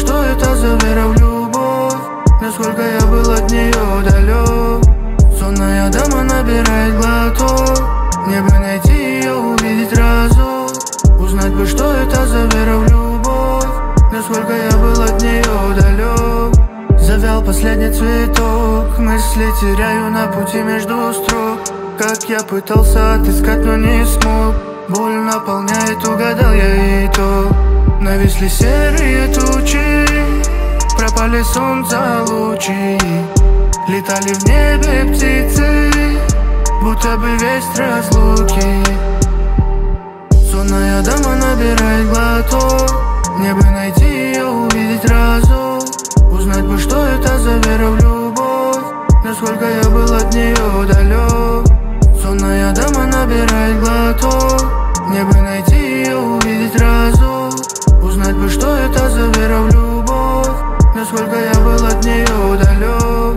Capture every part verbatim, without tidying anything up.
что это за вера в любовь, насколько я был от нее далек. Сонная дама набирает глоток, мне бы найти ее, увидеть разок, узнать бы, что это за вера в любовь, насколько я был от нее далек. Завял последний цветок, мысли теряю на пути между строк. Как я пытался отыскать, но не смог. Боль наполняет, угадал я итог. Нависли серые тучи, пропали солнца лучи, летали в небе птицы, будто бы весть разлуки. Сонная дама набирает глоток, мне бы найти ее, увидеть разок, узнать бы, что это за вера в любовь, насколько я был от нее далек. Сонная дама набирает глоток, мне бы найти ее, увидеть разок, узнать бы, что это за вера в любовь, насколько я был от нее далек.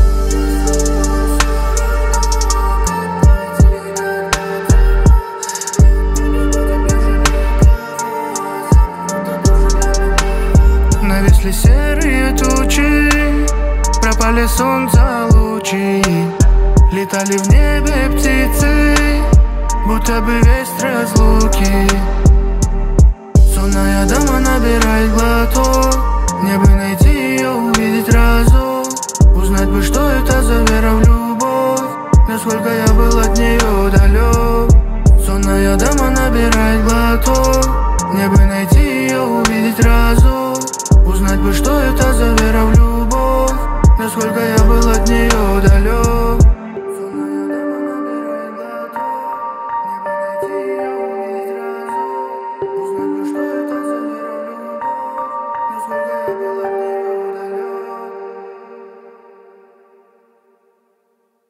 Нависли серые тучи, пропали солнца лучи, летали в небе птицы, будто бы весть разлуки. Сонная дама набирает глоток, мне бы найти ее, увидеть разок, узнать бы, что это за вера в любовь, насколько я был от нее далек. Сонная дама набирает глоток, мне бы найти ее, увидеть разок, узнать бы, что это за вера в любовь.